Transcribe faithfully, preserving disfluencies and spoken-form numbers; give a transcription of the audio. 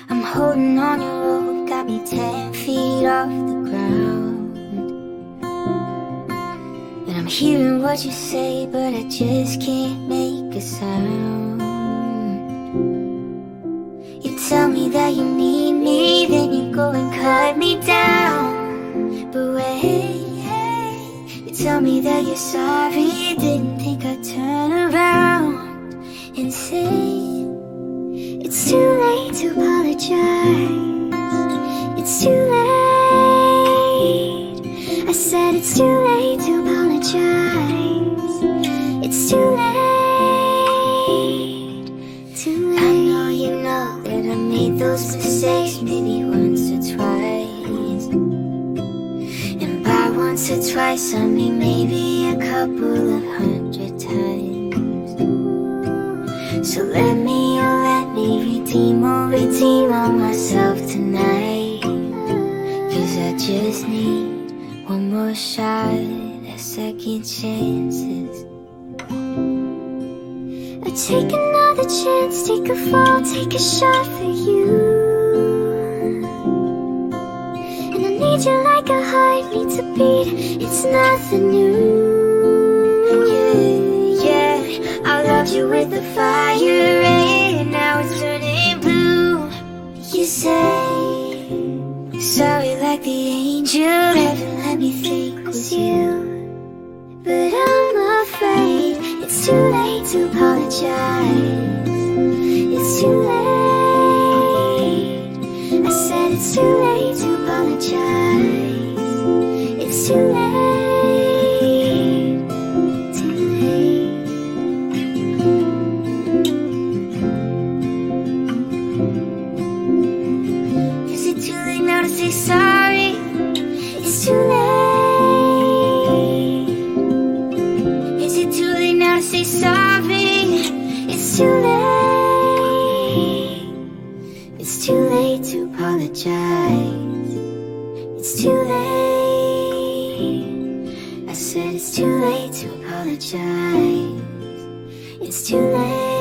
I'm holding on your rope, got me ten feet off the ground. And I'm hearing what you say, but I just can't make a sound. You tell me that you need me, then you go and cut me down. But wait, you tell me that you're sorry, didn't think I'd turn around and say it's too late to apologize. It's too late. I said it's too late to apologize. It's too late. Too late. I know you know that I made those mistakes maybe once or twice. And by once or twice I mean maybe a couple of hundred times. So let me, oh let me redeem, oh redeem on myself tonight. Cause I just need one more shot at second chances. I take another chance, take a fall, take a shot for you. And I need you like a heart needs a beat, it's nothing new. Yeah, yeah, I loved you with the fire and now it's turning blue. You say sorry like the angel heaven let me think was you. But I'm afraid it's too late to apologize. It's too late. I said it's too late to apologize. It's too late. Too late. Is it too late now to say sorry? It's too late. Say sorry, it's too late. It's too late to apologize. It's too late. I said it's too late to apologize. It's too late.